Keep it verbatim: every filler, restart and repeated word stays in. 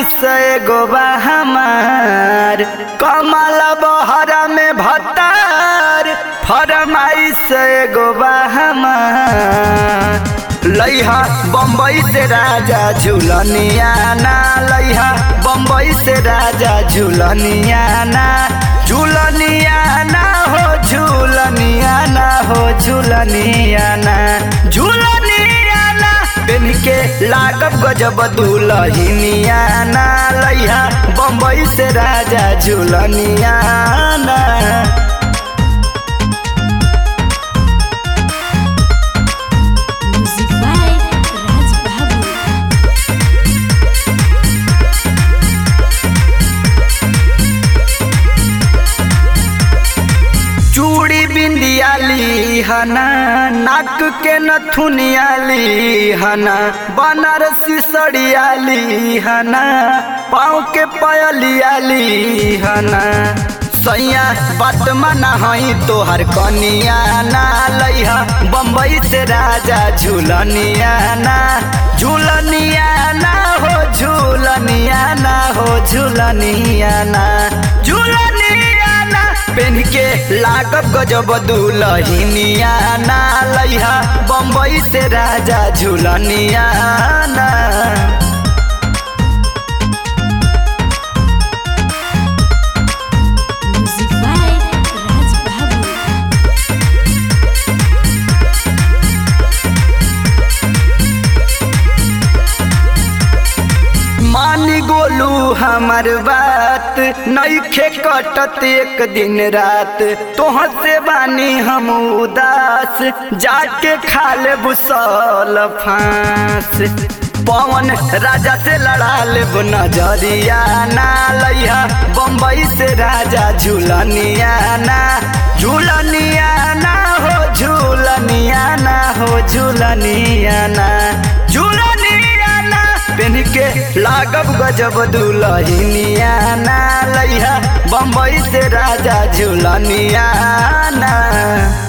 से गोबा हमार कमल बहरा में भतार फरमाई से गोबा हमार लइहा बम्बई से राजा झूलनिया ना लइहा बम्बई से राजा झूलनिया ना झूलनिया ना हो झूलनिया ना हो झूलनिया ना झूलनिया ना पेन के लागब गजब दुलहिनिया ना लइहा बम्बई से राजा झूलनिया ना चूड़ी बिंदियाली हना नाक के नथुनियाली हना बनारसी सड़ियाली हना पाँव के पायलियाली हना सैया बात मना हई तोहर कनिया ना लइहा बम्बई से राजा झूलनिया ना झूलनिया ना हो झूलनिया ना हो झूलनिया ना झूलनिया ना पेन के लागब गजब दुलहिनिया ना लइहा बम्बई से राजा झूलनिया ना मानी गोलू हमार बात नइखे कटत एक दिन रात तोहर से बानी हम उदास जाके खा ले बुसल फांस पवन राजा से लड़ा ले नजरिया ना लइहा बम्बई से राजा झूलनिया ना झूलनिया ना हो झूलनिया ना हो झूलनिया ना झूलनिया ना पेन के लागब गजब दुलहिनिया ना लइहा बम्बई से राजा झूलनिया ना।